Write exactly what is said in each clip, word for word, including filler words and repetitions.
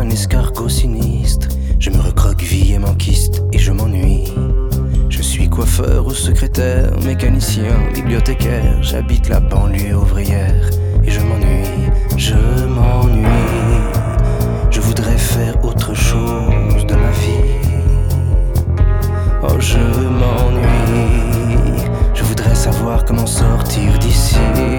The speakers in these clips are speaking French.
un escargot sinistre. Je me recroqueville et m'enquiste et je m'ennuie. Je suis coiffeur ou secrétaire, mécanicien, bibliothécaire. J'habite la banlieue ouvrière et je m'ennuie, je m'ennuie. Je voudrais faire autre chose de ma vie. Oh, je m'ennuie. Je voudrais savoir comment sortir d'ici.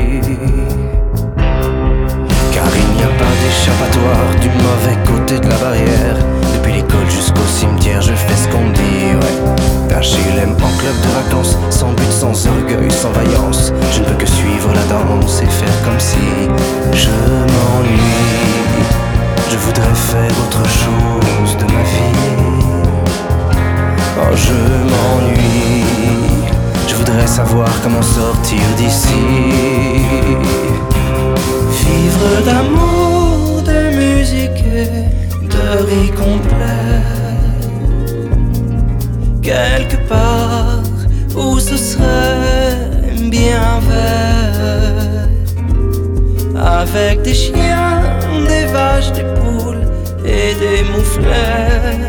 Car il n'y a pas d'échappatoire du mauvais côté de la barrière. Depuis l'école jusqu'au cimetière, je fais ce qu'on me dit, ouais. H L M en club de vacances, sans but, sans orgueil, sans vaillance. Je ne peux que suivre la danse et faire comme si je m'ennuie. Je voudrais faire autre chose de ma vie. Oh, je m'ennuie. Je voudrais savoir comment sortir d'ici. Vivre d'amour, de musique et de riz complet. Quelque part où ce serait bien vert. Avec des chiens, des vaches, des poules et des mouflets.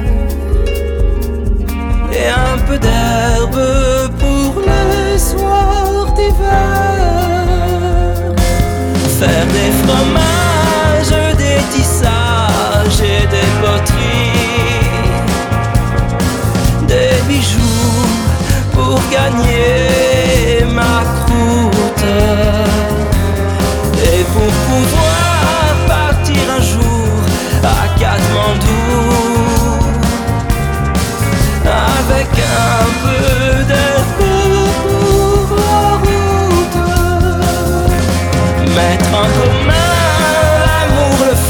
Et un peu d'herbe pour les soirs d'hiver. Faire des fromages, des tissages et des poteries. Des bijoux pour gagner ma croûte. Et pour pouvoir partir un jour à Katmandou. Avec un peu d'herbe pour la route. Mettre en commun l'amour, le